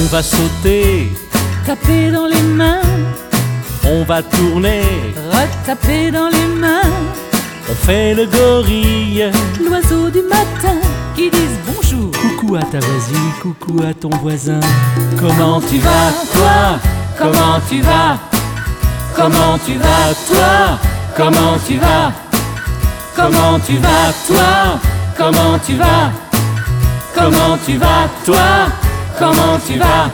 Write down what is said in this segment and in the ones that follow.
On va sauter, taper dans les mains, on va tourner, retaper dans les mains. on fait le gorille. L'oiseau du matin qui disent bonjour. Coucou à ta voisine, coucou à ton voisin. Comment tu vas, toi? Comment tu vas? Comment tu vas, toi? Comment tu vas? Comment tu vas, toi? Comment tu vas? Comment tu vas, toi? Comment tu vas?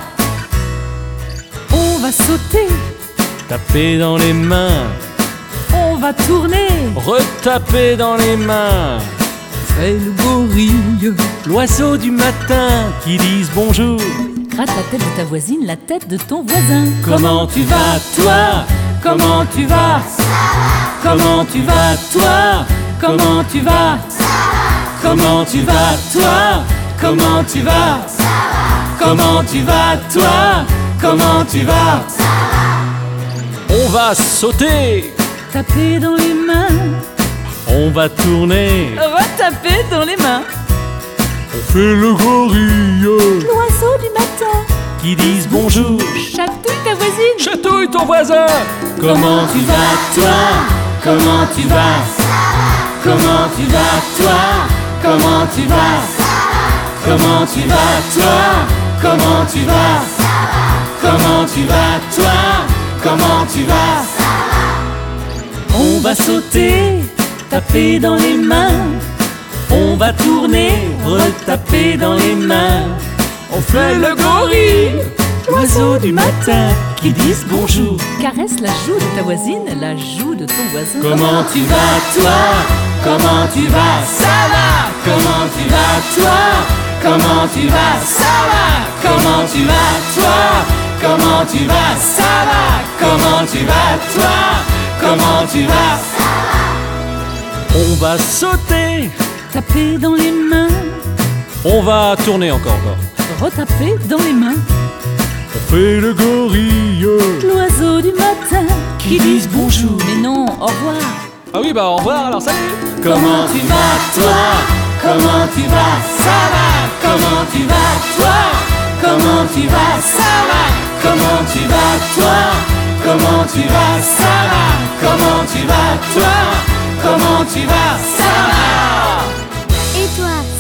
On va sauter, Taper dans les mains, on va tourner, retaper dans les mains. fait le gorille. L'oiseau du matin qui disent bonjour. Gratte la tête de ta voisine, la tête de ton voisin. Comment tu vas, toi? Comment tu vas? Comment tu vas, toi? Comment tu vas? Comment tu vas, toi? Comment tu vas? Comment tu vas, toi? Comment tu vas? On va sauter, Taper dans les mains, on va tourner, retaper dans les mains. on fait le gorille. L'oiseau du matin Qui disent bonjour. chatouille ta voisine. Chatouille ton voisin. Comment tu vas, toi? Comment tu vas? Comment tu vas, toi? Comment tu vas? Comment tu vas, toi? Comment tu vas? Comment tu vas, toi? Comment tu vas? On va sauter, taper dans les mains. On va tourner, retaper dans les mains. On fait le gorille. L'oiseau du matin qui disent bonjour. Caresse la joue de ta voisine, la joue de ton voisin. Comment tu vas, toi? Comment tu vas? Ça va. Comment tu vas, toi? Comment tu vas? Ça va. Comment tu vas, toi? Comment tu vas? Ça va. Comment tu vas, toi? Comment tu vas? On va sauter, Taper dans les mains, on va tourner encore. retaper dans les mains. On fait le gorille. L'oiseau du matin Qui disent bonjour. Mais non, au revoir. Ah oui, bah au revoir, alors salut. Comment tu vas, toi? Comment tu vas? Ça va. Comment tu vas, toi? Comment tu vas? Ça va. Comment tu vas, toi? Comment tu vas? Ça va. Comment tu vas, toi? Comment tu vas? Ça va. Et toi,